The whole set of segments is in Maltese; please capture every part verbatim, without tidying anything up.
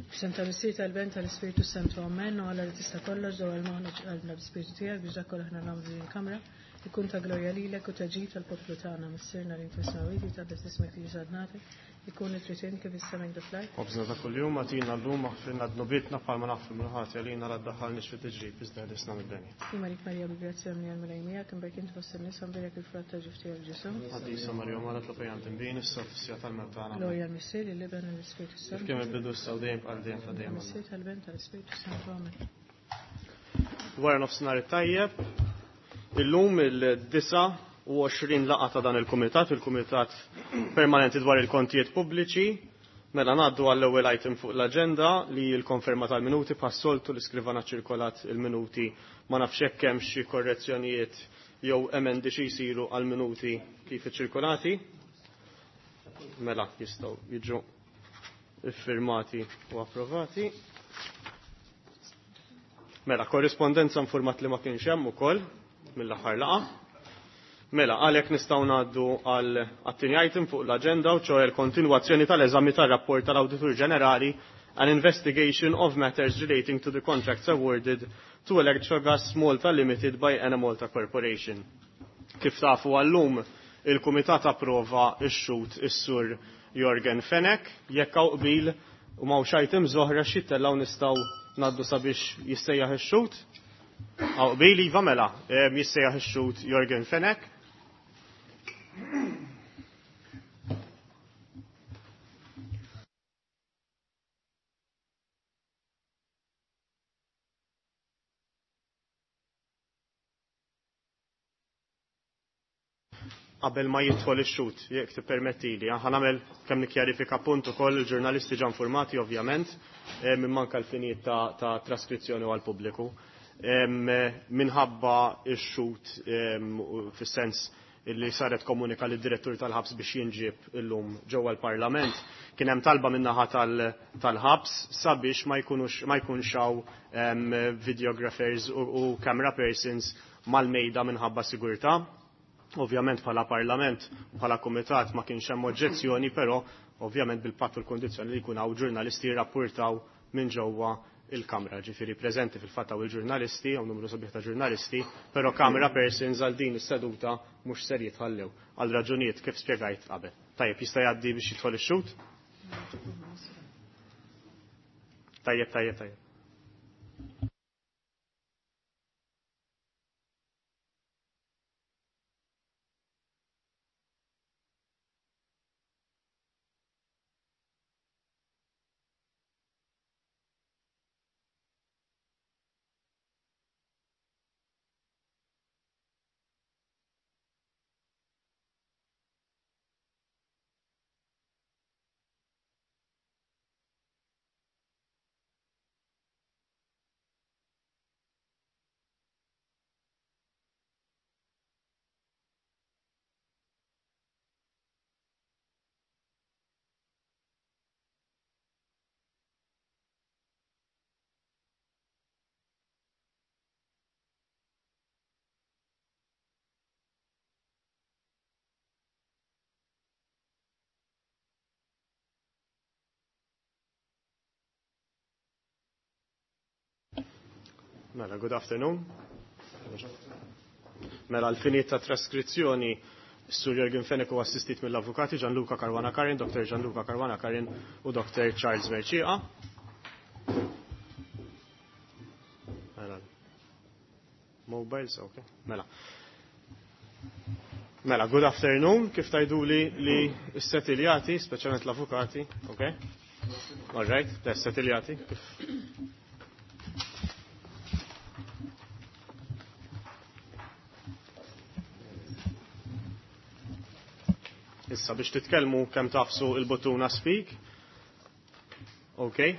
B'sem tal-Istir tal-Ben tal-Ispiritu Santu Amen, u Alla li tista' kollox ġewwa l-moħħna ġqalbna bl-Ispiritu tiegħek biex dak kollha aħna nagħmlu din il-kamra ikun ta' glorja lilek u ta' ġid tal-poplu tagħna missirna li nfisnawiti ta' ismek li ġadnati ikun it-tritin kif is-semejn diflaj. U bżna ta' kuljum għatina llum aħfirna d-nobitna bħalma naħfir minħati għalina raddaħalniex fit-tiġrib iżda l-isna mid-denja. Imarik Marija bil-grazzjoni għal milajmija kim bekint fost in-nies għambirek il-frat ta' ġifti għal ġisum. Għaddisa Marija Mara tlopajant imbin is-soffsija tal-mewt tagħna. Glorja l-Missir li liben l-Ispiritu Santu. Kemm ibbidu s-sawdejn bħal dejjem ta' dejjem. Missir tal-Ben tal-Ispiritu Santu Amen. Wara nofsinhar it-tajjeb, illum il-disa u għoxrin laqa ta' dan il-Kumitat, il-Kumitat Permanenti dwar il-Kontijiet Pubbliċi, mela ngħaddu għall-ewwel item fuq l-aġenda li l-konferma tal-minuti passoltu l-iskrivana ċirkolat il-minuti ma nafx hekk hemm xi korrezzjonijiet jew emendi xi jsiru għall-minuti kif iċ-ċirkolati. Mela jistgħu jiġu iffirmati u approvati. Mela korrispondenza informat li ma kienx hemm ukoll mill-aħħar laqa. Mela, għalhekk nistgħu ngħaddu għal għat-tieni item fuq l-aġenda u ċoħe l-kontinwazzjoni tal-eżami tar-rapport tal-Awditur Ġenerali an investigation of matters relating to the contracts awarded to Electrogas Malta Limited by Ena Malta Corporation. Kif tafu għallum il-Kumitat approva x-xut is-sur Jorgen Fenek, jekk hawn qbil u m'hawnx item żoħra xittellaw nistgħu ngħaddu sabiex jissejjaħ ix-xut. Hawn qbil iva mela jissejjaħ ix-xut Jorgen Fenek. Qabel ma jidħol ix-xut, jekk tippermettili, ħa nagħmel kemm nikkjarifika punt ukoll il-ġurnalisti ġa informati ovvjament minn manka l-finijiet ta', ta traskrizzjoni għal pubbliku. Minħabba x-xut fis-sens illi saret komunika lid direttur tal-ħabs biex jinġib illum ġewwa l-Parlament, kien hemm talba min-naħa tal-ħabs sabiex ma jkunux ma jkunx hawn videographers u camera persons mal-mejda minħabba sigurtà. Ovvjament bħala Parlament u bħala Kumitat ma kienx hemm oġġezzjoni, però ovvjament bil-patt u l-kondizzjoni li jkun hawn ġurnalisti jirrappurtaw minn ġewwa il-kamra, ġifieri preżenti fil-fatt il-ġurnalisti, hawn numru sabiħ ta' ġurnalisti, però camera persons għal din is-seduta mhux ser jitħallew għal raġunijiet kif spjegajt qabel. Tajjeb jista' jgħaddi biex jidħol ix-xut? Tajjeb, tajjeb, tajjeb. Mela, good afternoon. Mela, l-finiet ta' traskrizzjoni s-sur Jorgen Fenek u assistit mill-avukati Gianluca Caruana Karin, doktor Gianluca Caruana Karin u doktor Charles Verċiqa. Mela, mobiles, ok. Mela. Mela, good afternoon, kif tajdu li li s-setiljati, speċjalment l-avukati, ok? All right, s-setiljati, kif? Issa biex titkellmu kemm tafsu il-buttuna speak. Okay.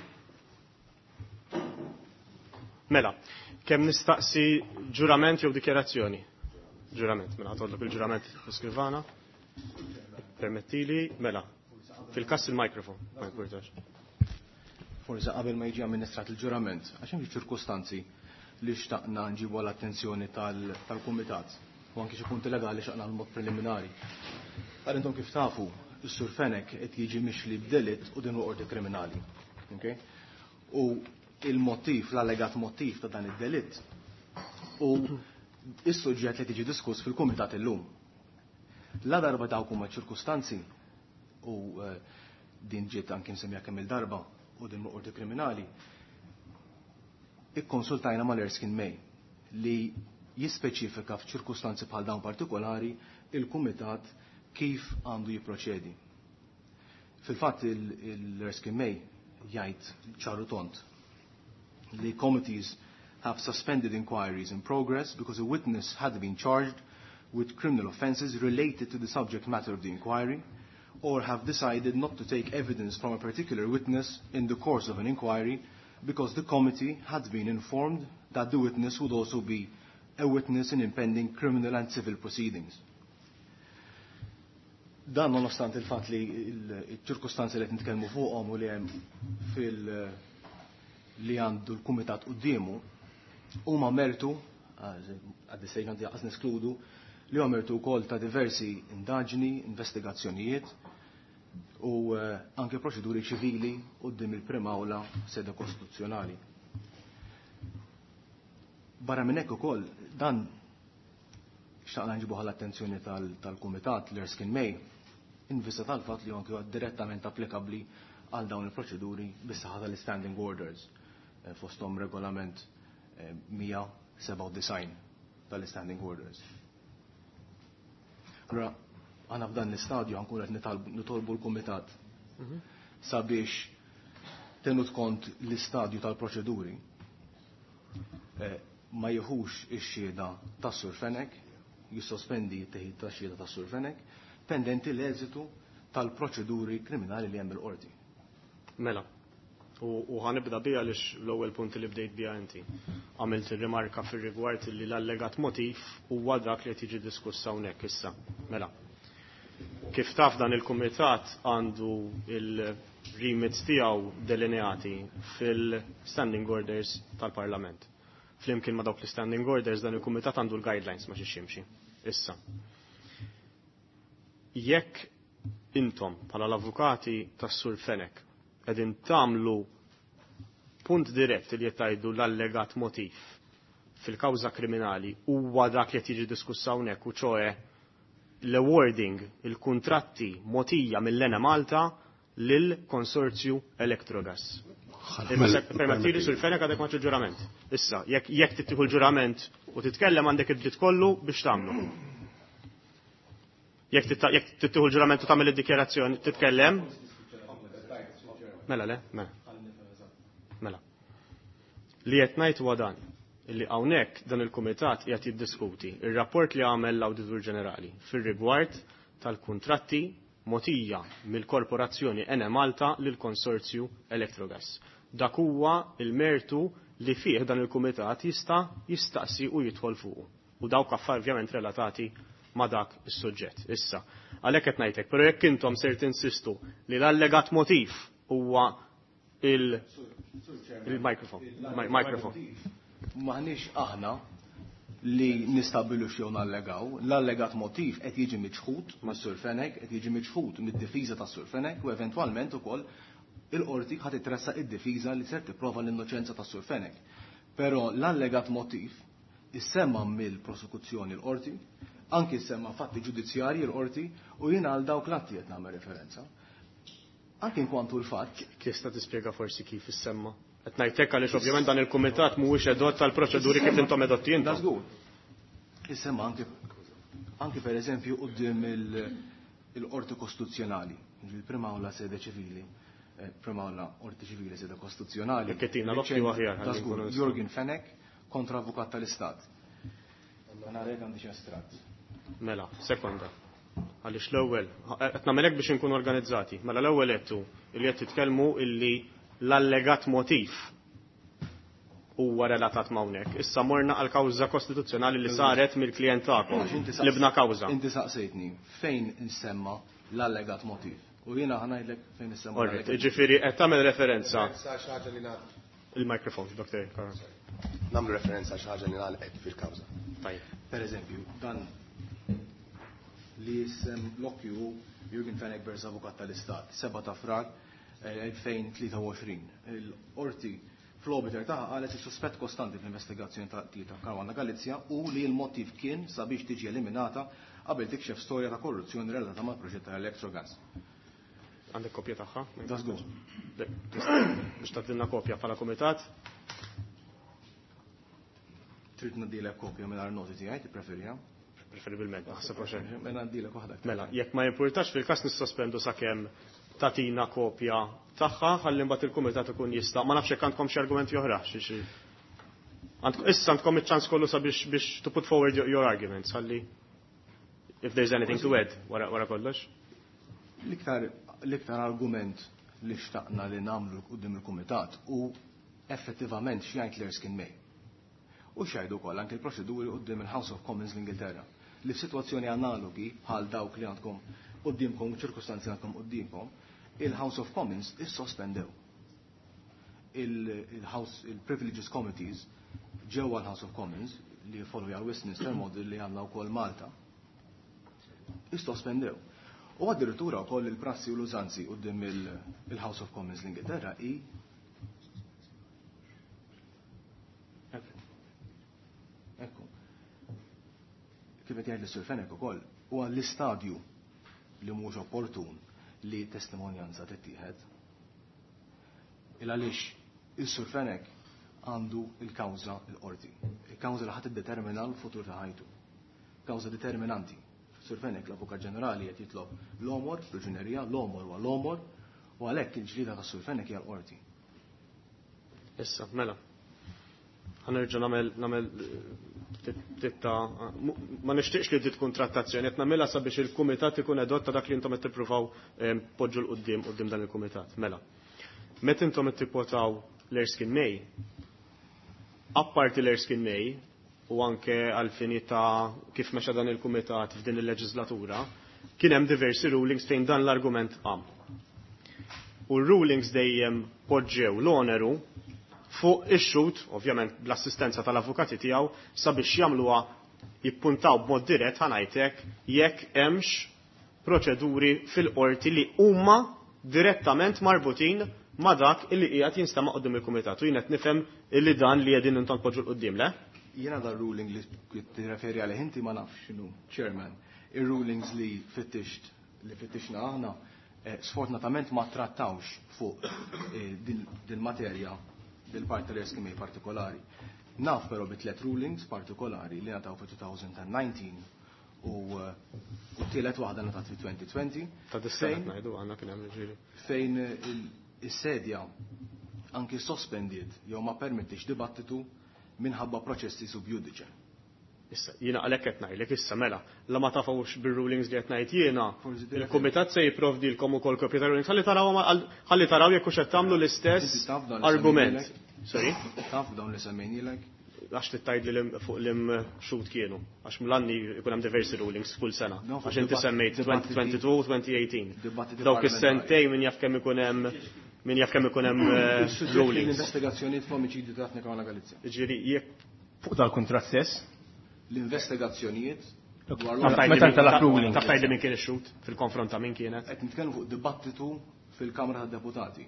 Mela, kemm nistaqsi ġurament jew dikjerazzjoni? Ġurament, mela għatollok il-ġurament iskrivana. Permettili, mela, fil-kass il-mikrofon, ma jkurtax. Forza qabel ma jiġi amministrat il-ġurament, għax hemm ċirkostanzi li xtaqna nġibu l-attenzjoni tal-Kumitat u anke xi punti legali xaqna l-mod preliminari. Għal intom kif tafu, is-sur Fenek qed jiġi mixli b'delitt u din huwa qorti kriminali. Okay? u il-motiv, l-allegat motiv ta' dan id-delitt u is-suġġett li tiġi diskuss fil-kumitat illum. La darba dawk huma ċirkustanzi u uh, din ġiet anke msemmija kemm il-darba u din qorti kriminali ikkonsultajna mal-Erskine May li jispeċifika f'ċirkustanzi bħal dawn partikolari il-kumitat kif għandu jipproċedi. Fil-fatt il-Erskine May jgħid ċaru tont li committees have suspended inquiries in progress because a witness had been charged with criminal offences related to the subject matter of the inquiry, or have decided not to take evidence from a particular witness in the course of an inquiry because the committee had been informed that the witness would also be a witness in impending criminal and civil proceedings. Dan nonostante il-fat li il-ċirkostanzi li nitkellmu fuqhom u li hemm fil li għandu l-kumitat qudiemu huma mertu għad-dissejn għandi jaqas neskludu li huwa mertu wkoll ta' diversi indaġni, investigazzjonijiet u uh, anke proċeduri ċivili quddiem il-Prim Awla sede kostituzzjonali. Barra minn hekk ukoll dan xtaqna nġibuha l-attenzjoni tal-Kumitat l-Erskine May invista tal-fatt li anke direttament applikabbli għal dawn il-proċeduri bis-saħħa tal-standing orders fosthom regolament mija seba' u design tal-standing orders. Allora, għana f'dan l-istadju għankun għet nitolbu l-Kumitat sabiex tenut kont l-istadju tal-proċeduri ma jieħux ix-xieda tas-Sur Fenek, jissospendi t-teħid tax-xieda tas-Sur Fenek, pendenti l-eżitu tal-proċeduri kriminali li hemm il-qorti. Mela, u ħanibda bija lix l-ewwel punt li bdejt bija inti. Għamilt ir-rimarka fir-rigward li l-allegat motiv huwa dak li tiġi diskuss hawnhekk issa. Mela. Kif taf dan il-kumitat għandu il-remits tiegħu delineati fil-standing orders tal-Parlament. Flimkien ma dawk l-standing orders dan il-kumitat għandu l-guidelines ma ximxi. Issa. Jekk intom bħala l-avukati tas-Sur Fenek qegħdin tagħmlu punt dirett li jtajdu l-allegat motiv fil-kawża kriminali huwa dak li tiġi diskuss hawnhekk u ċoe l-awarding il-kuntratti motija mill-Ena Malta lill-Konsorzju Electrogas. Permettili Sur Fenek għadek maċ il-ġurament. Issa, jekk tittieħu l-ġurament u titkellem għandek id-dritt kollu biex tagħmlu. Jekk tittieħu l-ġurament u tagħmel id-dikjarazzjoni titkellem. Mela le, mela. Mela. Li qed ngħid huwa dan, illi hawnhekk dan il-kumitat qiegħed jiddiskuti ir-rapport li għamel l-Awditur Ġenerali fir-rigward tal-kuntratti motija mill-Korporazzjoni Ena Malta lill-Konsorzju Electrogas. Dak huwa il-mertu li fih dan il-kumitat jista' jistaqsi u jidħol fuq. U dawk affarijiet ovvjament relatati ma' dak is-suġġett. Issa, għalhekk qed ngħidlek, però jekk intom ser tinsistu li l-allegat motiv huwa il-mikrofon. Il-mikrofon. Maħniex aħna li nistabilu xew nallegaw, l-allegat motiv qed jiġi miċħud mas-Sur Fenek, qed jiġi miċħud mid-difiża tas-Sur Fenek u eventwalment ukoll il-qorti ħadd itressa id-difiża li ser tipprova l-innoċenza tas-Sur Fenek. Però l-allegat motiv issemma mill-prosekuzzjoni l-qorti, anke issemma fatti ġudizzjarji l-qorti u jiena għal dawk l-atti qed nagħmel referenza. Anke inkwantu l-fatt. Tista' tispjega forsi kif issemma? Qed ngħidlek għaliex ovvjament dan il-kumitat mhuwiex edott tal-proċeduri kif intom edotti intom. Żgur. Issemma anke anke pereżempju quddiem il-qorti kostituzzjonali, il-Prim Awla sede ċivili, Prim Awla qorti ċivili sede kostituzzjonali. Kettina l-okki waħjar. Jurgen Fenek kontra avukat tal-Istat. Għana reg għandi xestrat. Mela, sekonda. Għaliex l-ewwel, qed nagħmelek biex inkunu organizzati. Mela l-ewwel qedtu li qed titkellmu illi l-allegat motiv huwa relatat mawnek. Issa morna għal kawża kostituzzjonali li saret mill-klijent tagħkom. Libna kawża. Inti saqsejtni fejn insemma l-allegat motiv. U jiena ħanajdlek fejn insemma. Orrit, ġifieri qed tagħmel referenza. Il-mikrofon, Doktor Karan. Nagħmlu referenza xi ħaġa li ngħalqet fil-kawża. Tajjeb. Pereżempju, dan li jissem l-okju Jurgen Fenek versus avukat tal-Istat, seba' ta' frar elfejn u tlieta u għoxrin. Il-qorti fl-obiter taħħa qalet is-suspett kostanti fl-investigazzjoni ta' ta' Caruana Galizja u li l-motiv kien sabiex tiġi eliminata qabel tikxef storja ta' korruzzjoni relatata mal-proġett ta' Electrogas. Għandek kopja tagħha? Das go. Biex tagħtilna kopja bħala kumitat? Trid nadilek kopja mingħajr noti tiegħi, tippreferija? Preferibilment, naħseb għaxem. Mela nadilek waħda. Mela, jekk ma jimpurtax fil-każ nissospendu sakemm tatina kopja tagħha, ħalli mbagħad il-kumitat ikun jista' ma nafx hekk għandkom xi argumenti oħra xi xi. Issa għandkom iċ-ċans kollu sabiex biex to put forward your arguments, ħalli if there's anything to add wara wara kollox. L-iktar l-iktar argument li xtaqna li nagħmlu quddiem il-kumitat u effettivament x'jgħid l-Erskine May. U xajdu wkoll anke l-proċeduri quddiem il-House of Commons l-Ingilterra li f'sitwazzjoni analogi bħal dawk li għandkom qudiemkom u ċirkustanzi għandkom qudiemkom, il-House of Commons issospendew. Il-House il-Privileges Committees ġewwa l-House of Commons li follow għal Westminster model li għandna wkoll Malta issospendew. U addirittura wkoll il-prassi u l-użanzi quddiem il-House of Commons l-Ingilterra i Ekku. Kif qed jgħid l-Sur Fenek ukoll huwa l-istadju li mhux opportun li testimonjanza tittieħed. Il għaliex is-Sur Fenek għandu il-kawża l-qorti. Il-kawża li ħadd iddetermina l-futur ta' ħajtu. Kawża determinanti. Sur Fenek l-Avukat Ġenerali qed jitlob l-omor, priġunerija, l-omor wa l-omor, u għalhekk il-ġlida ta' Sur Fenek hija l-qorti. Issa, mela. Ħanerġa' nagħmel nagħmel titta ma nixtieqx li tkun trattazzjoni qed nagħmilha sabiex il-kumitat ikun edotta dak li intom qed tippruvaw poġġu l-qudiem qudiem dan il-kumitat. Mela. Meta intom qed tippotaw l-Erskine May, apparti l-Erskine May u anke għal-fini ta' kif mexa dan il-kumitat f'din il-leġislatura, kien hemm diversi rulings fejn dan l-argument qam. U r-rulings dejjem poġġew l-oneru fuq ix-xut, ovvjament bl-assistenza tal-avukati tiegħu, sabiex jagħmluha jippuntaw b'mod dirett ħanajtek jekk hemmx proċeduri fil-qorti li huma direttament marbutin ma' dak illi qiegħed jinstema' qudiem il-kumitat. U jien qed nifhem illi dan li qegħdin intom poġġu l-qudiem, le? Jiena dar ruling li tirreferi għalih inti ma nafx x'inhu, Chairman. Ir-rulings li fittixt li fittixna aħna sfortunatament ma trattawx fuq din materja bil-parti tal-Erskine May partikolari. Naf però bi tliet rulings partikolari li nataw fi two thousand nineteen u t-tielet waħda natat fi twenty twenty. Ta' dis-sena ngħidu għandna kien hemm ġieli. Fejn is-sedja anki sospendiet jew ma permettix dibattitu minħabba proċessi sub judice. Issa, jiena għalhekk qed ngħidlek issa mela, la ma tafawx bir-rulings li qed ngħid jiena, il-kumitat se jipprovdilkom ukoll kopja ta' rulings ħalli taraw ħalli taraw jekk hux qed tagħmlu l-istess argument. Sorry? Taf dawn li semmejnilek? Għax tittajt li fuq l-im xut kienu, għax mlanni jkun hemm diversi rulings kull sena. Għax inti semmejt twenty twenty-two u twenty eighteen. Dawk is-sentej min jaf kemm ikun hemm min jaf kemm ikun hemm rulings. L-investigazzjonijiet f'omiċidju ta' Caruana Galizja. Ġieri jekk fuq dal-kuntratt stess? L-investigazzjonijiet meta talab ruling. Taf tgħidli min kien ix-xut fil-konfront ta' min kienet. Qed nitkellmu fuq dibattitu fil-Kamra tad-Deputati.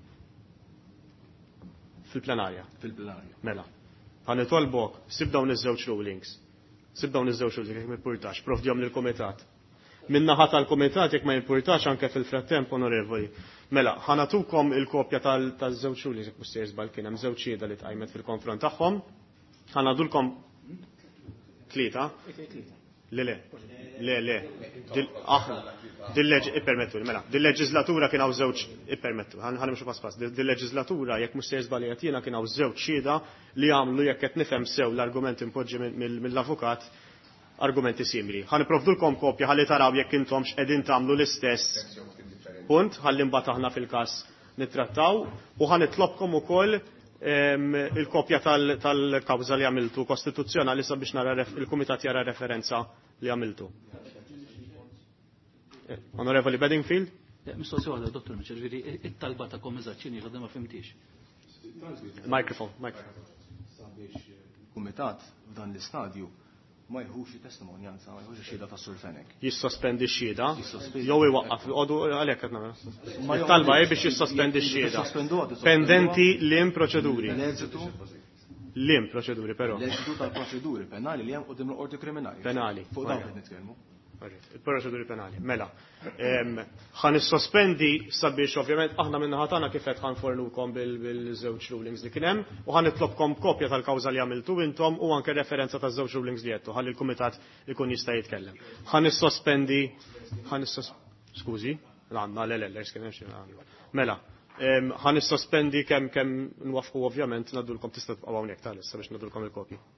Fil-plenarja. Fil-plenarja. Mela. Ħan nitolbok, sib dawn iż-żewġ rulings. Sib dawn iż-żewġ rulings jekk ma jimpurtax, provdihom lill-kumitat. Min-naħa tal-kumitat jekk ma jimpurtax anke fil-frattemp onorevoli. Mela, ħanatukom il-kopja tal-żewġ rulings jekk mhux żball kien hemm żewġ xieda li tqajmet fil-konfront tagħhom. Ħanadulkom tlieta. Le le. Le le. Dil-leġ ippermettu mela. Dil-leġislatura kien hawn żewġ ippermettu. Ħanimxu pass pass. Dil-leġislatura jekk mhux żball jiena kien hawn żewġ xieda li għamlu jekk qed nifhem sew l-argument impoġġi mill-avukat argumenti simili. Ħaniprovdulkom kopja ħalli taraw jekk intom x'qegħdin tagħmlu l-istess punt ħalli mbagħad aħna fil-każ nittrattaw u ħanitlobkom ukoll il-kopja tal-kawża li għamiltu kostituzzjonali sabiex nara il-kumitat jara referenza li għamiltu. Onorevoli Bedingfield? Mistoqsija għal dottor Mitchell, ġifieri it-talba ta' kommissarċini għadha ma fimtix. Mikrofon, mikrofon. Sabiex il-kumitat f'dan l-istadju ma jħux testimonjanza, ma jħux xhieda ta' Sur Fenek. Jissospendi x-xhieda, Jissospendi. jew iwaqqaf, għodu għalhekk qed nagħmel. Talba hi biex jissospendi x-xhieda. Pendenti lim proċeduri. L-eżitu Lim proċeduri però. l-eżitu tal-proċeduri penali li hemm qudiem l-qorti kriminali. Penali. Fuq dawn qed nitkellmu. Il-proċeduri penali. Mela. Ħan is-sospendi sabiex ovvjament aħna minna ħatana kif qed ħanfornukom bil-żewġ rulings li kien hemm u ħan nitlobkom kopja tal-kawża li għamiltu intom u anke referenza taż-żewġ rulings li jettu ħalli l-kumitat ikun jista' jitkellem. Ħan is-sospendi ħan is skużi, għandna l-l kien hemm Mela, ħan is-sospendi kemm kemm nwafqu ovvjament nadulkom tista' tibqgħu hawnhekk tal-issa biex nadulkom il-kopji.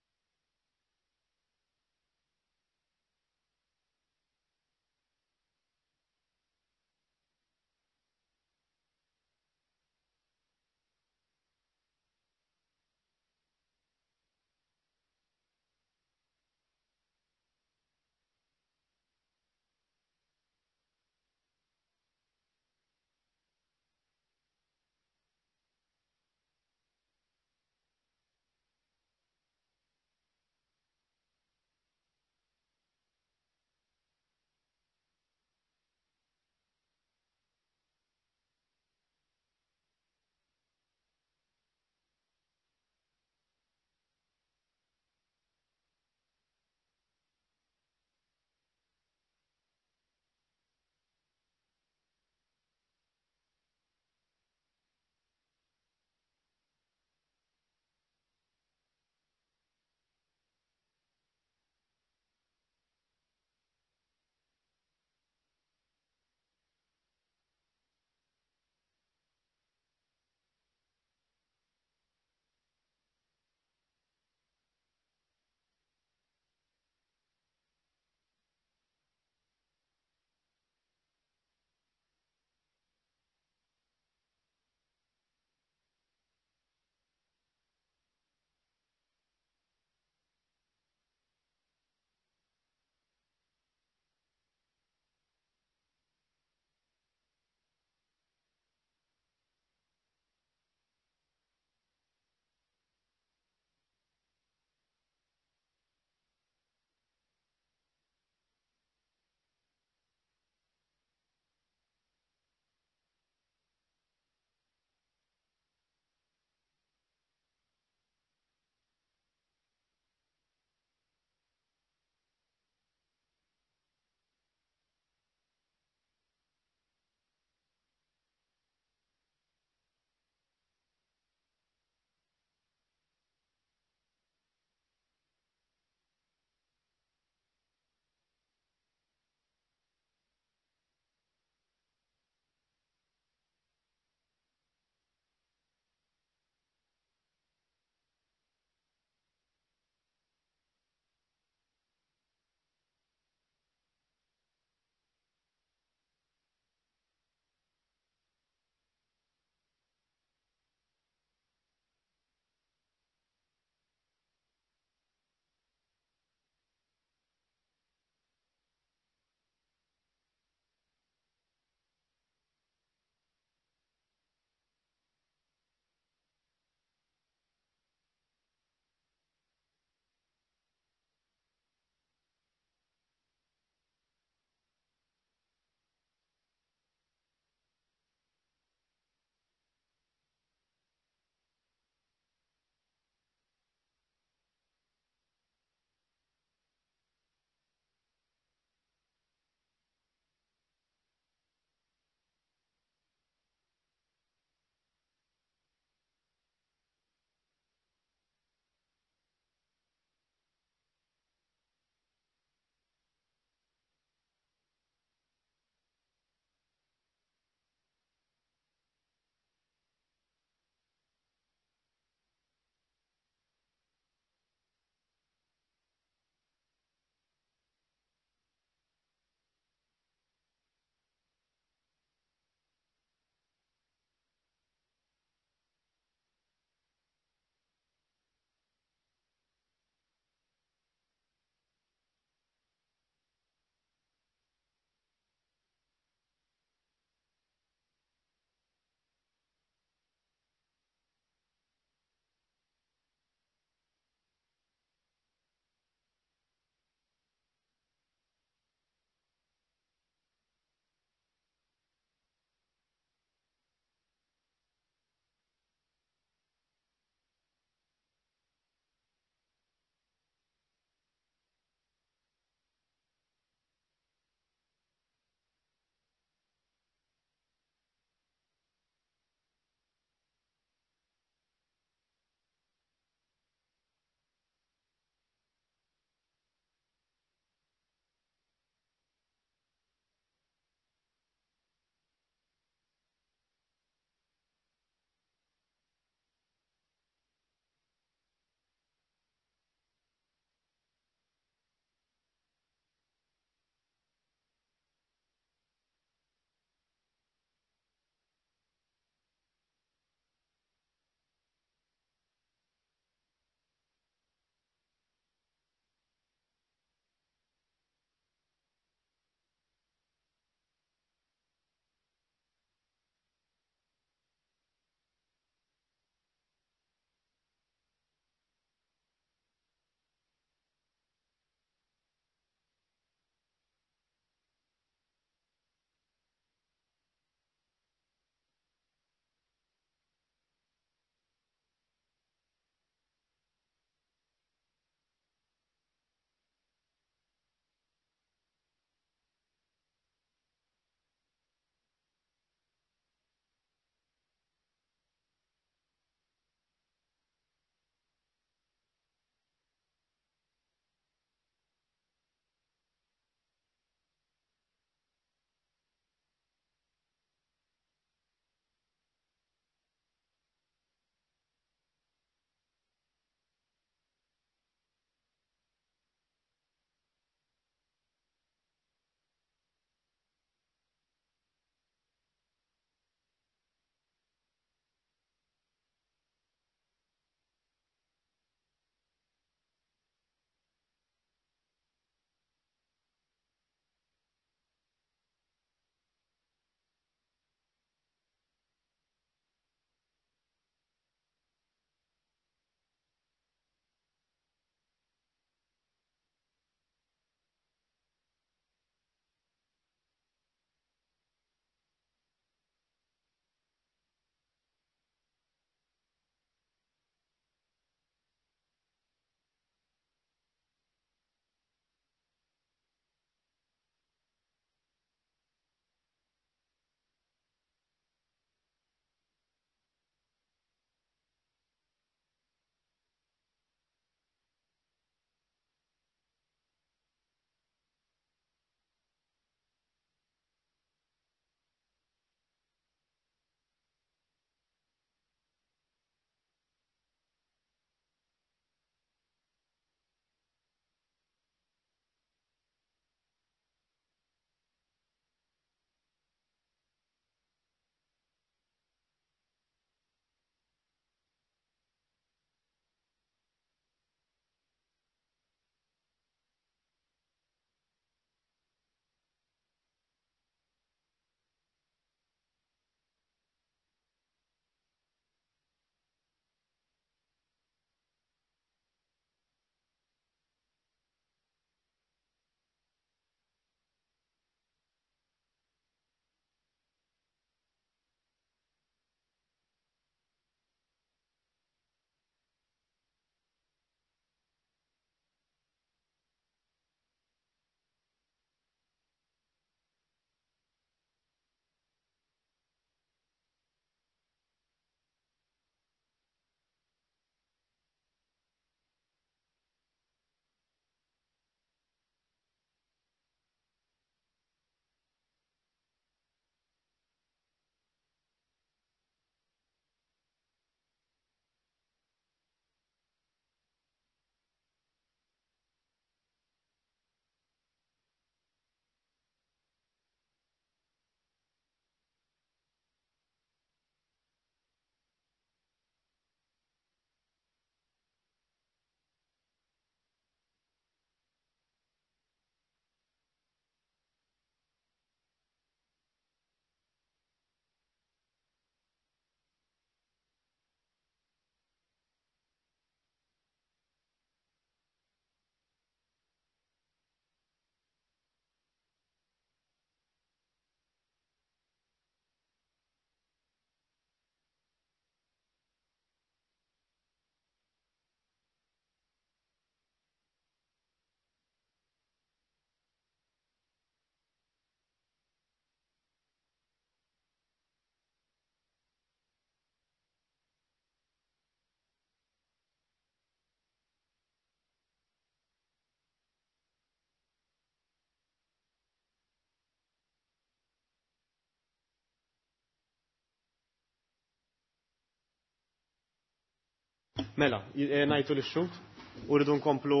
Mela, ngħidu l-xut u rridu nkomplu.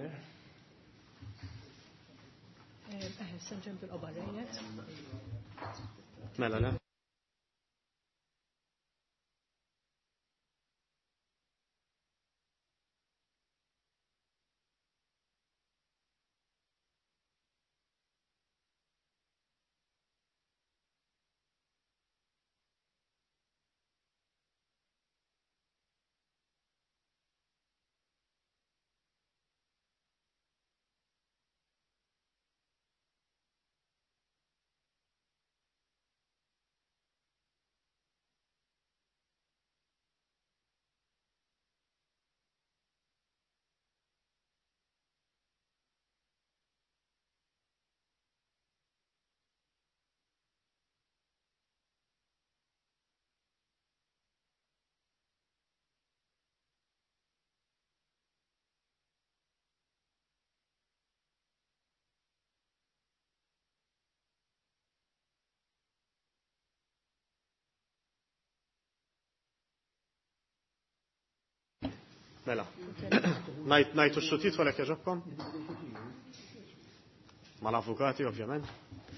Eħe, semġem bil-qobarrejiet. Mela, le? Mela, najtu x-xutit għalek jaġobkom? Ma l-avukati, ovvjament.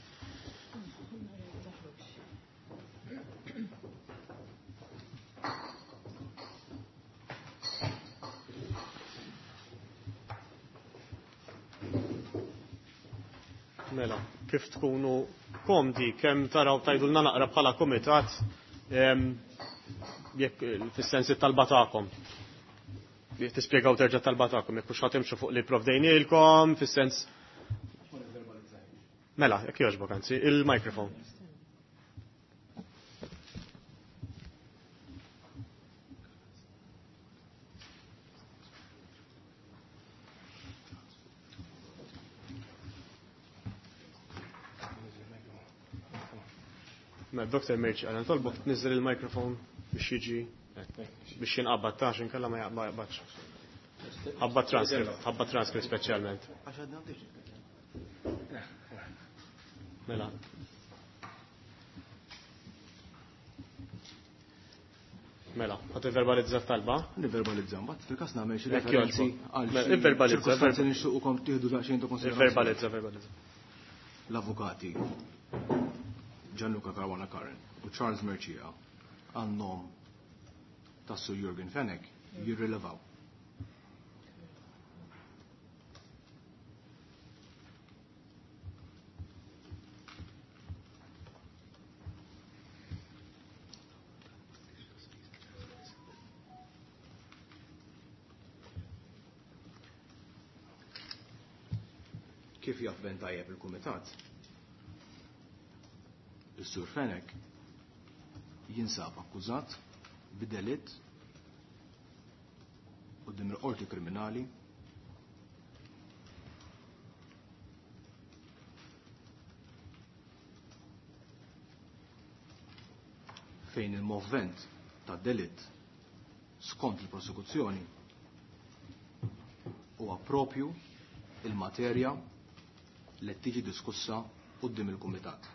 Mela, kif tkunu komdi, kem taraw tajdulna naqra bħala komitat, fis-sensi talba tagħkom. Tispjegaw terġa' talba tagħkom jekk hux ħatimxu fuq li provdejnielkom fis-sens. Mela, jekk jogħġbok anzi, il-mikrofon. Mela, Doktor Merċi, għal tolbok tniżel il-mikrofon biex jiġi biex jinqabbad tax inkella ma jaqbadx. Ħabba transkript, ħabba transkript speċjalment. Mela. Mela, ħadd iverbalizza talba? Niverbalizza, mbagħad fil-każ nagħmel xi referenzi għal iverbalizza nixtiequkom tieħdu daqsxejn ta' konsiderazzjoni. Iverbalizza, iverbalizza. L-avukati Gianluca Caruana Karen u Charles Mercia għannom tassu Jürgen Fenech jirrilevaw. Kif jafben tajjeb il-Kumitat? Is-Sur Fenech jinsab akkużat b'delitt quddiem il-qorti kriminali fejn il-movent ta' delitt skont il-prosekuzzjoni huwa propju il-materja li tiġi diskussa quddiem il-Kumitat.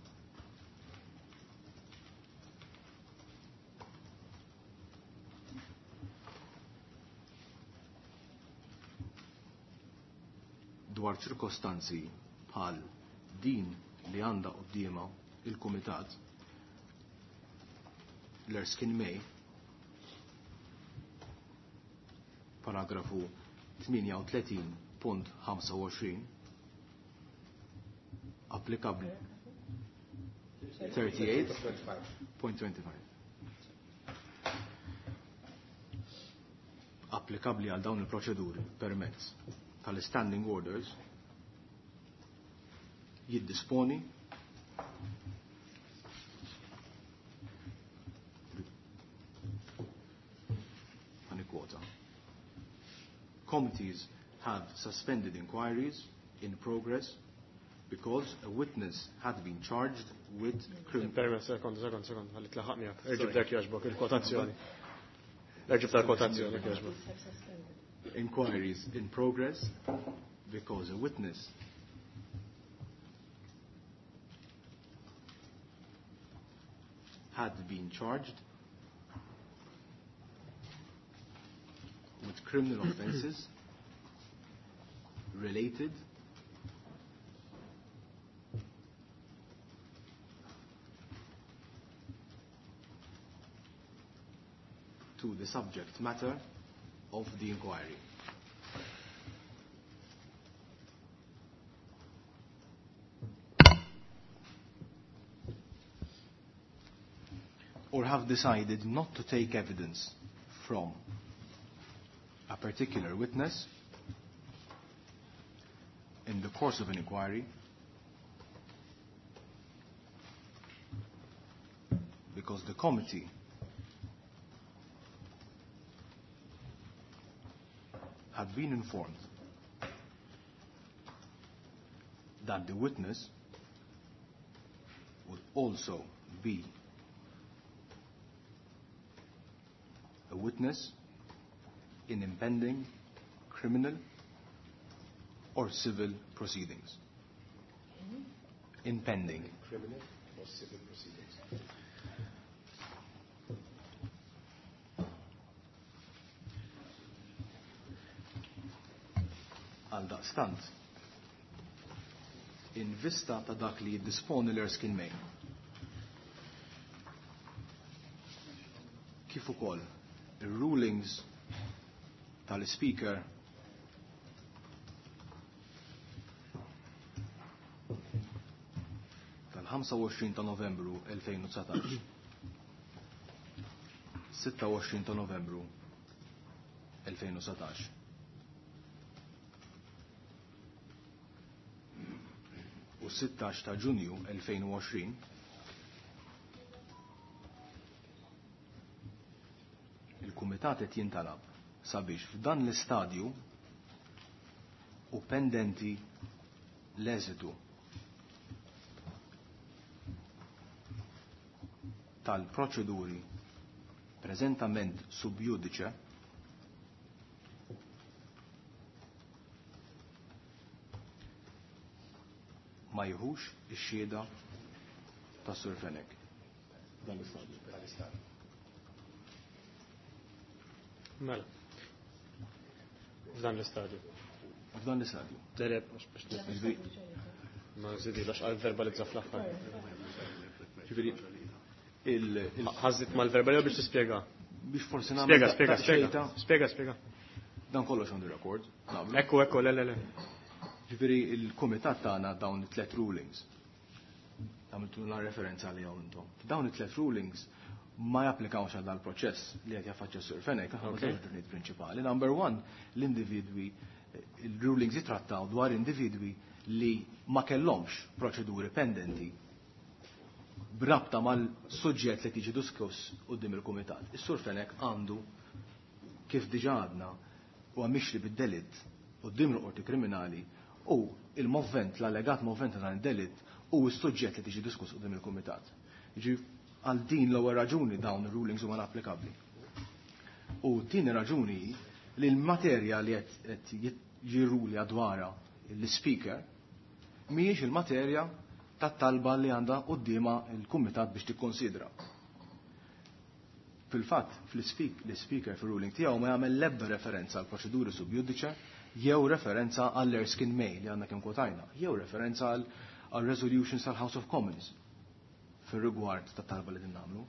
Dwar ċirkostanzi bħal din li għandha qudiema il-Kumitat l-Erskine May, paragrafu tminja u tletin punt ħamsa u għoxrin, applikabli thirty-eight point twenty-five. Applikabli għal dawn il-proċeduri permezz tal-standing orders jiddisponi għani kwota. Committees have suspended inquiries in progress because a witness had been charged with criminal. Permess, sekond, sekond, sekond, għalli tlaħaq miegħek. Erġib dak jaġbok il-kotazzjoni. Erġib tal-kotazzjoni jaġbok. Inquiries in progress because a witness had been charged criminal offences related to the subject matter of the inquiry. Or have decided not to take evidence from a particular witness in the course of an inquiry because the committee had been informed that the witness would also be a witness in impending criminal or civil proceedings. Impending. Criminal or civil proceedings. Għal daqstant, in vista ta' dak li jiddisponi l-Erskine May, kif ukoll ir-rulings tal-Speaker tal-ħamsa u għoxrin ta' Novembru elfejn u tsatax, sitta u għoxrin ta' Novembru elfejn u satax. U sittax ta' Ġunju elfejn u għoxrin il-Kumitat qed jintalab sabiex f'dan l-istadju u pendenti l-eżitu tal-proċeduri preżentament sub judice ma jħux ix-xhieda ta' Sur Fenek. Dan l-istadju. Mela. F'dan l-istadju. F'dan l-istadju. Dereb, biex nisbi. Ma zidi, lax għal-verbalizza fl-axħar. Ġifiri, ħazzit mal-verbalizza biex tispiega. Biex forsi namel. Spiega, spiega, spiega. Spiega, Dan kollox on the record. Ekku, ekku, le, le, le. Ġifiri, il-komitat tagħna dawn it-tlet rulings. Għamiltu la referenza li għaw intom. Dawn it-tlet rulings ma japplikawx għal dal-proċess li qed jaffaċċja Sur Fenek, aħna l-dritt prinċipali. Number one, l-individwi, il-rulings jitrattaw dwar individwi li ma kellhomx proċeduri pendenti brabta mal-suġġett li tiġi diskuss quddiem il-Kumitat. Is-Sur Fenek għandu kif diġà għadna u għamixli bid-delitt quddiem il-Qorti Kriminali u il-movent, l-allegat movent dan id-delitt u s-suġġett li tiġi diskuss quddiem il-Kumitat. Għal din l-ewwel raġuni dawn ir-rulings huma applikabbli. U tieni raġuni li l-materja li qed jirrulja dwarha l-Speaker mhijiex il-materja tat-talba li għandha qudiema l-Kumitat biex tikkonsidra. Fil-fatt, fl-Speaker fir-ruling tiegħu ma jagħmel l-ebda referenza għal proċeduri sub judice jew referenza għall Erskine May li għandna kemm kwotajna, jew referenza għal resolutions tal-House of Commons fil-rigward ta' talba li din nagħmlu.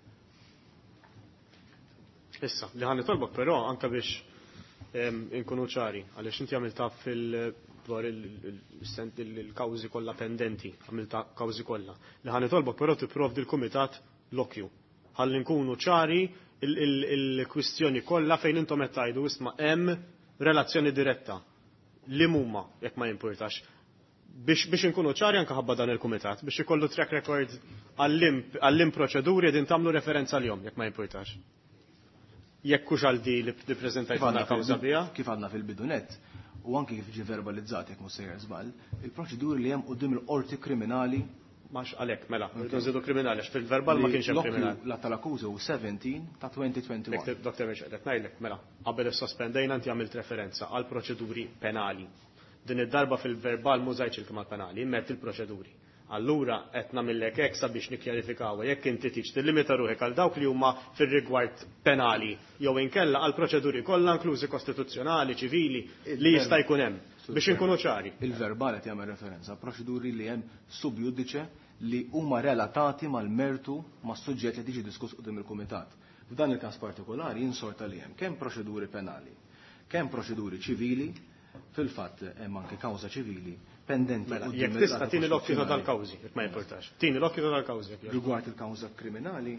Issa, li ħan nitolbok però anke biex inkunu ċari, għaliex inti għamilta fil-dwar il-kawżi kollha pendenti, għamilta kawżi kollha. Li ħan nitolbok però tipprovdi l-Kumitat lokju. Ħalli nkunu ċari il-kwistjoni kollha fejn intom qed tgħidu isma' hemm relazzjoni diretta. Li huma jekk ma jimpurtax. Biex biex inkunu ċari anke ħabba dan il-Kumitat, biex ikollu track record għall-im proċeduri din tagħmlu referenza l-jom, jekk ma jimpurtax. Jekk hux għal di li ppreżentajt għandna kawża biha. Kif għandna fil-bidunet, u anke kif ġie verbalizzat jekk mhux sejjer żball, il-proċeduri li hemm quddiem il-qorti kriminali Max għalhekk, mela, rridu nżidu kriminali, għax fil-verbal ma kienx hemm kriminali. La tal-akkuża u seventeen ta' twenty twenty-one. Doktor Mexed, qed ngħidlek, mela, qabel is-sospendejna inti għamilt referenza għal proċeduri penali. Din id-darba fil-verbal mużajċ il-kima penali, immet il-proċeduri. Allura qed nagħmilek hekk sabiex nikkjarifikawha jekk inti tiġ tillimita ruħek għal dawk li huma fir-rigward penali jew inkella għal proċeduri kollha inklużi kostituzzjonali, ċivili li jista' jkun hemm biex inkunu ċari. Il-verbal qed jagħmel referenza proċeduri li hemm sub judice li huma relatati mal-mertu mas-suġġett li tiġi diskuss qudiem il-kumitat. F'dan il-każ partikolari jinsorta li hemm kemm proċeduri penali, kemm proċeduri ċivili, fil-fatt hemm anke kawża ċivili pendenti. Mela, jekk tista' tieni l-okkitu tal-kawżi, jekk ma jimportax. Tieni l-okkitu tal-kawżi. Rigward il-kawża kriminali,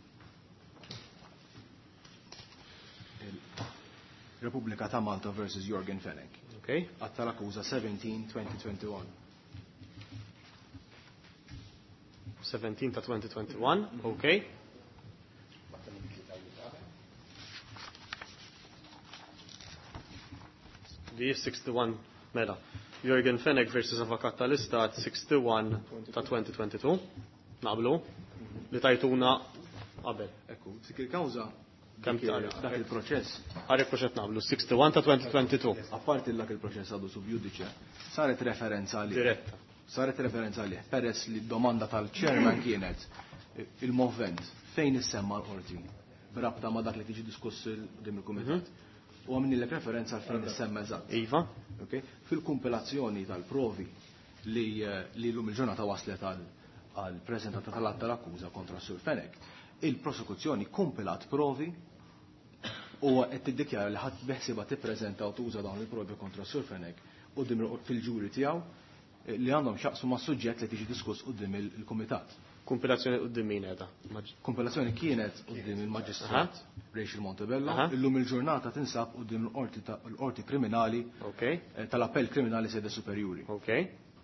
Repubblika ta' Malta versus Jorgen Fenech. Okay. Għatta l-akkuża seventeen twenty twenty-one. seventeen ta' twenty twenty-one, okay. Di sixty-one mela. Jorgen Fenech versus Avukat tal-Istat sixty-one ta' twenty twenty-two. Naqblu? Li tajtuna qabel. Ekku, dik il-kawża kemm dak il-proċess. Għarek proċett naqblu sixty-one ta' twenty twenty-two. Apparti dak il-proċess għadu sub judice, saret referenza li. Diretta. Saret referenza li peress li d-domanda tal-chairman kienet il-movent fejn issemma l-qorti b'rabta ma dak li tiġi diskuss dim il-kumitat. U għamni l referenza għal fejn issemma eżatt. Iva. Okay? Fil-kumpilazzjoni tal-provi li li l-lum il-ġurnata waslet għal prezentata tal-att tal-akkuża kontra Sur Fenech, il-prosekuzzjoni kumpilat provi u qed tiddikjara li ħadd beħsiba tippreżenta u tuża dawn il-provi kontra Sur Fenech quddiem fil-ġuri tiegħu li għandhom xaqsu ma' suġġett li tiġi diskuss quddiem il-kumitat. Kumpilazzjoni quddiem min qiegħda? Kumpilazzjoni kienet quddiem il-Maġistrat Rachel Montebello, illum il-ġurnata tinsab quddiem l-qorti kriminali tal-appell kriminali sede superjuri. Okay.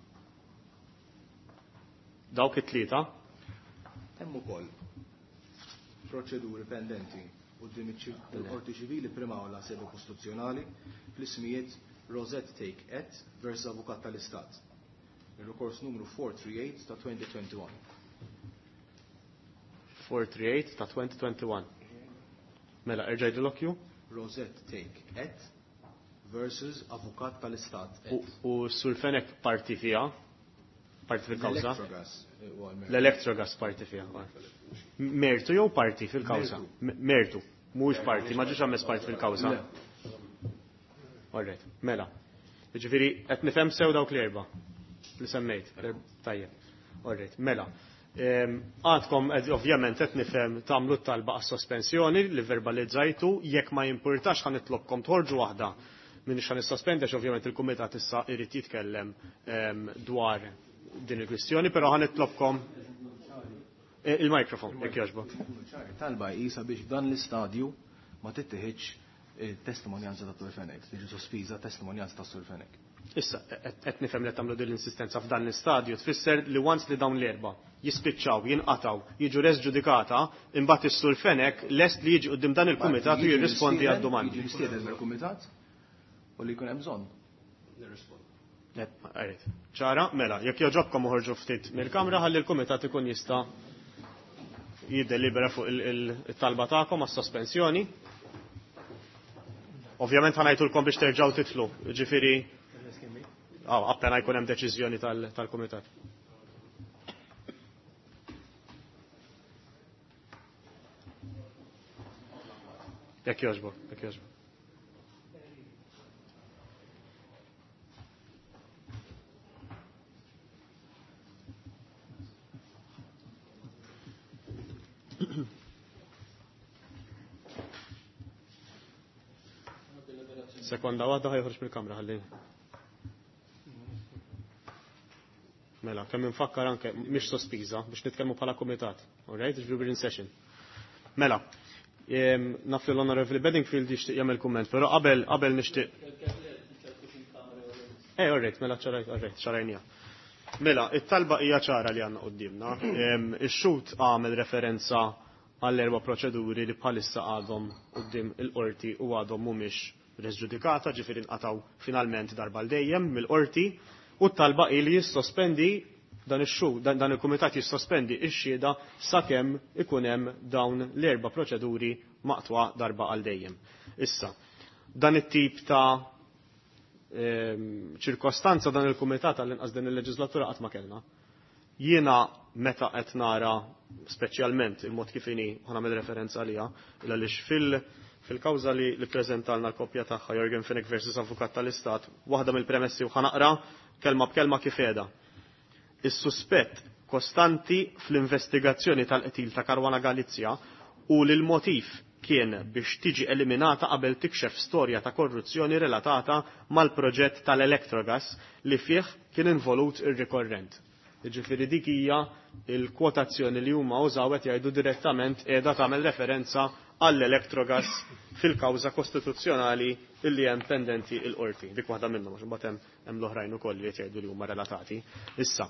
Dawk it-tlieta? Hemm ukoll proċeduri pendenti quddiem il-qorti ċivili prima awla sede kostituzzjonali fl-ismijiet Rosette Take Et versus Avukat tal-Istat. Il-rikors numru four thirty-eight ta' twenty twenty-one. four thirty-eight ta' twenty twenty-one. Mela, erġajdu l-okju? Rosette Take Et versus Avukat tal-Istat. U Sur Fenech parti fija? Parti fil-kawza? L-Electrogas. L-Electrogas parti fija. Mertu jew parti fil-kawza? Mertu. Mhux parti, ma ġiex għammes parti fil-kawza. Alright, mela. Ġifieri qed nifhem sew dawk l-erba' li semmejt. Tajjeb. Alright, mela. Għadkom ovvjament qed nifhem tagħmlu t-talba għas-sospensjoni li verbalizzajtu jekk ma jimpurtax ħan nitlobkom tħorġu waħda minix ħan nissospendex ovvjament il-kumitat issa irid jitkellem dwar din il-kwistjoni, però ħan nitlobkom il-mikrofon jekk jogħġbok. Talba jisa biex dan l-istadju ma tittieħidx testimonjanza ta' Sur Fenech, tiġi sospiża testimonjanza ta' Sur Fenech. Issa, qed nifhem li tagħmlu din l-insistenza f'dan l-istadju tfisser li once li dawn l-erba' jispiċċaw, jinqataw, jiġu res ġudikata, imbagħad is-Sur Fenech lest li jiġi quddiem dan il-kumitat u jirrispondi għad-domandi. Jiġi mistieden mill-kumitat u li jkun hemm bżonn. Nirrispondi. ċara, mela, jekk joġobkom uħorġu ftit mill-kamra ħalli l-kumitat ikun jista' jiddelibera fuq il-talba tagħkom għas-sospensjoni. Ovvjament ħanajtulkom biex terġgħu titlu, ġifieri aw appena jkun hemm deċiżjoni tal-kumitat. Jekk jogħġbok, jekk jogħġbok. Sekonda waħda ħajħorġ mill-kamra ħalli. Mela, kemm infakkar anke mhix sospiża biex nitkellmu bħala kumitat. Alright, we're in session. Mela, naf li l-Honorable Bedingfield jixtieq jagħmel kumment, però qabel qabel nixtieq. Eh, alright, mela ċarajt, alright, ċarajnija. Mela, it-talba hija ċara li għandna qudiemna. Ix-xut għamel referenza għall-erba' proċeduri li bħalissa għadhom quddiem il-qorti u għadhom mhumiex resġudikata, ġifieri nqataw finalment darba l dejjem mill-qorti u t-talba li jissospendi dan ix-xu, dan il-kumitat jissospendi x-xhieda sakemm ikun hemm dawn l-erba' proċeduri maqtwa darba għal dejjem. Issa, dan it-tip ta' ċirkostanza dan il-kumitat għall-inqas din il-leġislatura qatt ma kellna. Jiena meta qed nara speċjalment il-mod kif inhi ħanagħmel referenza għaliha għaliex fil fil-kawża li li ppreżentalna l-koppja tagħha Jorgen Fenech versus Avukat tal-Istat, waħda mill-premessi u ħanaqra kelma b'kelma kif qiegħda. Is-suspett kostanti fl-investigazzjoni tal-qtil ta' Caruana Galizia u li l-motiv kien biex tiġi eliminata qabel tikxef storja ta' korruzzjoni relatata mal-proġett tal-Electrogas li fih kien involut ir-rikorrent. Jiġifieri dik hija l-kwotazzjoni li huma użaw qed jgħidu direttament qiegħda tagħmel referenza għall-Electrogas fil-kawża kostituzzjonali illi hemm pendenti l-qorti. Dik waħda minnhom għax imbagħad hemm l-oħrajn ukoll li qed jgħidu li huma relatati. Issa,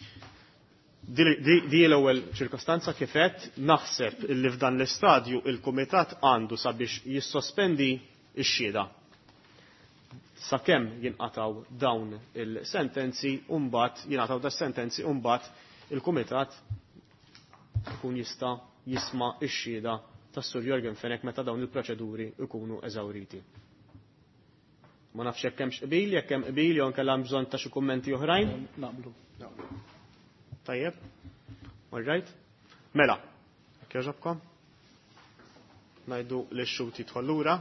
di l-ewwel ċirkostanza kif qed naħseb illi f'dan l-istadju il-kumitat għandu sabiex jissospendi x-xhieda sakemm jinqataw dawn il-sentenzi u mbagħad jingħataw das-sentenzi u mbagħad il-kumitat ikun jista' jisma' x-xhieda tas-Sur Jorgen Fenech meta dawn il-proċeduri ikunu eżawriti. Ma nafx hekk hemmx qbil, jekk hemm qbil jew kellha bżonn ta' xi kummenti oħrajn. Naqblu. Tajjeb. All right. Mela, jekk jogħġobkom. Ngħidu li x-xut jidħol lura.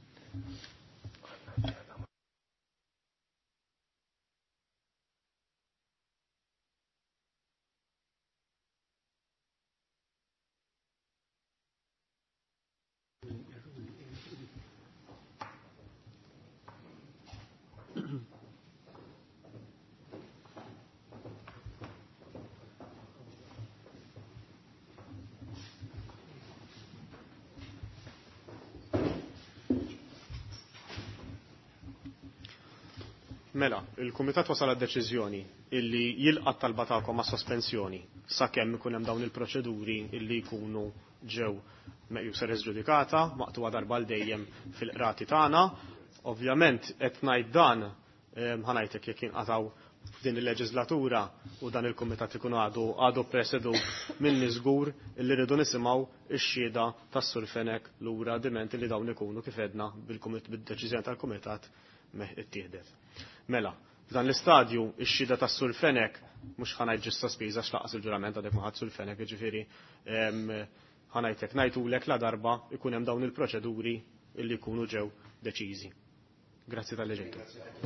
Mela, il-Kumitat wasal għad-deċiżjoni illi jilqa' talba tagħkom ma' sospensjoni sakemm ikun hemm dawn il-proċeduri illi jkunu ġew meqjusa ġudikata maqtuha darba l dejjem fil-qrati tagħna. Ovvjament qed ngħid dan ħanajtek jekk jinqataw f'din il-leġislatura u dan il-Kumitat ikun għadu għadu presedu minni żgur illi rridu nisimgħu x-xhieda tas-Sur Fenech lura diment illi dawn ikunu kif edna bil-deċiżjoni tal-Kumitat meħ ittieħdet. Mela, f'dan l-istadju x-xhieda tas-Sur Fenech mhux ħanajt ġis sospiża x'laqas il-ġurament għadek ma ħadd Sur Fenech, jiġifieri ħanajtek ngħidulek la darba ikun hemm dawn il-proċeduri illi jkunu ġew deċiżi. Grazzi tal-li ġejtu.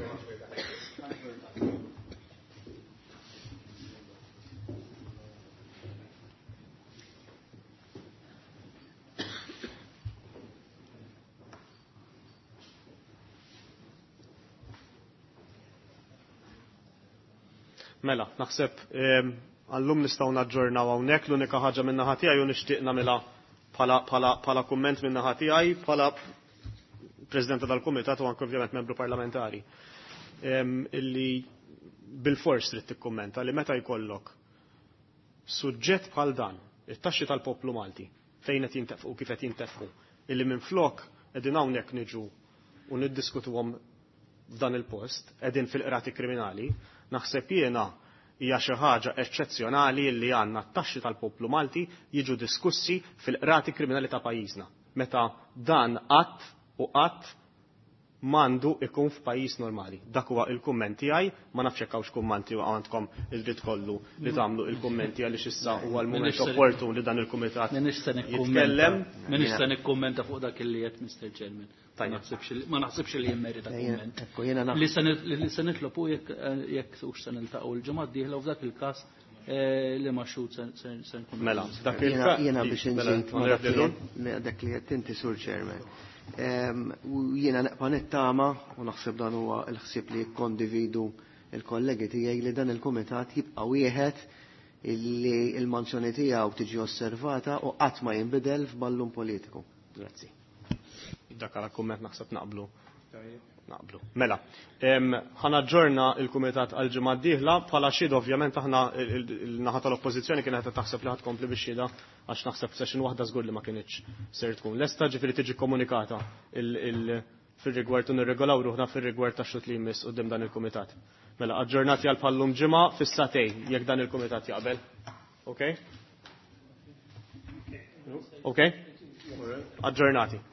Mela, naħseb għallum nistgħu naġġornaw hawnhekk l-unika ħaġa minn naħa tiegħi u nixtieq nagħmilha bħala kumment minn naħa tiegħi bħala Presidenta tal-Kumitat u anke ovvjament membru parlamentari. Illi bil-fors trid tikkummenta li meta jkollok suġġett bħal dan, it-taxxi tal-poplu Malti, fejn qed jintefqu kif qed jintefqu, illi minflok qegħdin hawnhekk niġu u niddiskutuhom f'dan il-post, qegħdin fil-qrati kriminali, naħseb jiena hija xi ħaġa eċċezzjonali li għandna t-taxxi tal-poplu Malti jiġu diskussi fil-qrati kriminali ta' pajjiżna. Meta dan qatt u qatt m'għandu ikun f'pajjiż normali. Dak huwa il-kumment tiegħi, ma nafx hekk hawnx kummenti għandkom il-dritt kollu li tagħmlu il-kummenti għaliex issa huwa l-mument opportun li dan il-kumitat jitkellem. Min nista' nikkummenta fuq dak li qed Mister Chairman. Ma naħsibx li jimmerita kumment. Li se nitlobu jekk hux se niltaqgħu l-ġimgħa d-dieħla u f'dak il-każ li ma xut se nkun. Mela, dak il-każ jiena biex inżid dak li qed inti Sur Chairman. Jiena neqpa nittama u naħseb dan huwa l-ħsieb li kondividu il-kollegi tiegħi li dan il-kumitat jibqa' wieħed illi l-manzjoni tiegħu tiġi osservata u qatt ma jinbidel f'ballun politiku. Grazzi. Dak għal kumment naħseb naqblu. Naqblu. Mela, ħanaġġorna il-kumitat għal-ġimgħa d-dieħla bħala xhieda ovvjament aħna il-naħa tal-oppożizzjoni kienet qed taħseb li ħadd kompli bix-xhieda għax naħseb session waħda żgur li ma kienitx ser tkun. Lesta ġifieri tiġi komunikata fir-rigward u nirregolaw ruħna fir-rigward tax-xut li jmiss quddiem dan il-kumitat. Mela, aġġornati għal bħallum ġimgħa fis-satej jekk dan il-kumitat jaqbel. Okay? Okay? Aġġornati.